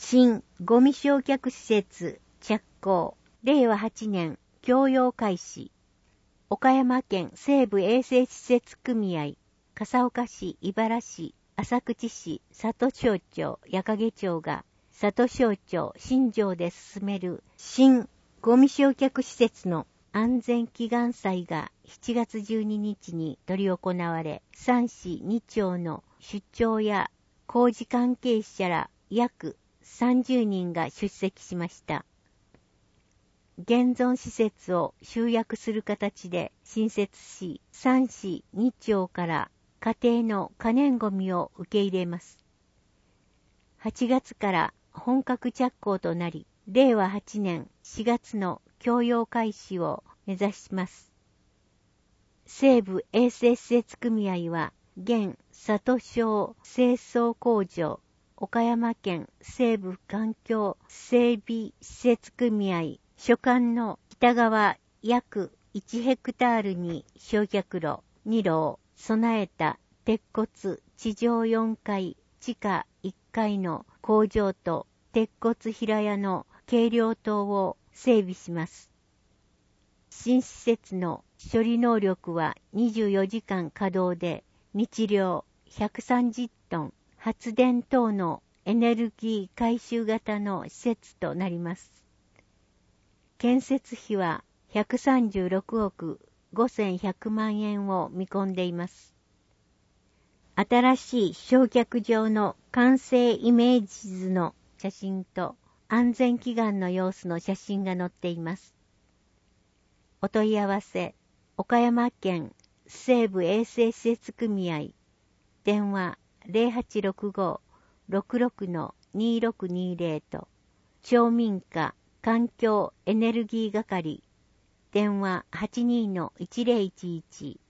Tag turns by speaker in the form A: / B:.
A: 新ゴミ焼却施設着工。令和8年供用開始。岡山県西部衛生施設組合、笠岡市、茨市、浅口市、里庄町、矢掛町が、里庄町、新庄で進める新ゴミ焼却施設の安全祈願祭が7月12日に執り行われ、3市2町の出張や工事関係者ら約30人が出席しました。現存施設を集約する形で新設し、3市2町から家庭の可燃ゴミを受け入れます。8月から本格着工となり、令和8年4月の供用開始を目指します。西部衛生施設組合は、現里庄清掃工場、岡山県西部環境整備施設組合、所管の北側約1ヘクタールに焼却炉2炉を備えた鉄骨地上4階、地下1階の工場と鉄骨平屋の計量棟を整備します。新施設の処理能力は24時間稼働で日量130トン、発電等のエネルギー回収型の施設となります。建設費は136億5100万円を見込んでいます。新しい焼却場の完成イメージ図の写真と安全祈願の様子の写真が載っています。お問い合わせ、岡山県西部衛生施設組合、電話 0865-66-2620 と、町民課環境エネルギー係、電話 82-1011